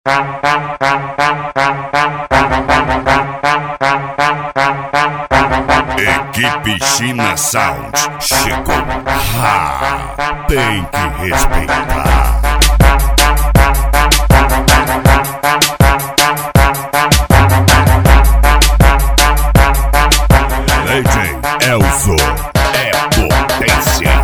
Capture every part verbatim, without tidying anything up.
Equipe China Sound chegou. Ha, tem que respeitar. D J Elzo é potência.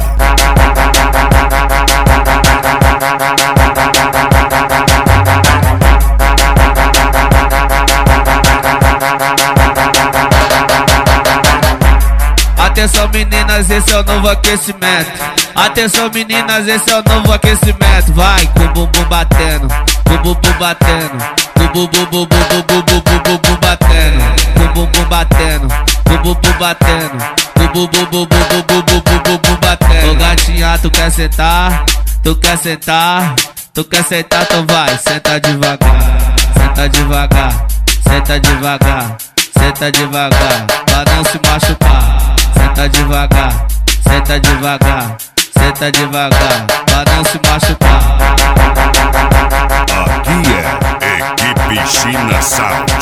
Atenção meninas, esse é o novo aquecimento. Atenção meninas, esse é o novo aquecimento. Vai com o bumbum batendo, com o bumbum batendo, com o bumbum bumbum bumbum bumbum bumbum batendo, com o bumbum batendo, com o bumbum batendo, com o bumbum bumbum bumbum bumbum bumbum batendo. Ô gatinha, tu quer sentar? Tu quer sentar? Tu quer sentar? Então vai, senta devagar, senta devagar, senta devagar, senta devagar, pra não se machucar. Senta devagar, senta devagar, senta devagar, pra não se machucar. Aqui é Equipe China Sound.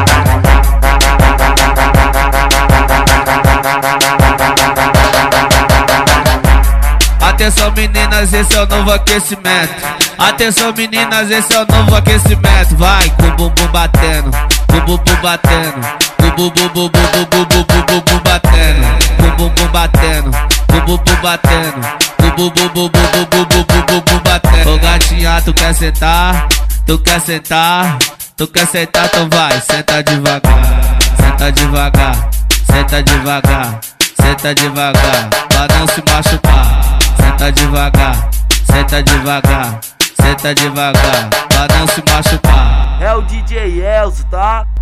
Atenção meninas, esse é o novo aquecimento. Atenção meninas, esse é o novo aquecimento. Vai com o bumbum batendo, com o bumbum batendo, com o bumbum bumbum bumbum bumbum bumbum batendo, com o bumbum batendo, com o bumbum batendo, com o bumbum bumbum bumbum bumbum bumbum batendo. Ô gatinha, tu quer sentar? Tu quer sentar? Tu quer sentar? Então vai, senta devagar, senta devagar, senta devagar, senta devagar, pra não se machucar. Senta devagar, senta devagar, senta devagar, pra não se machucar. É o D J Elzo, tá?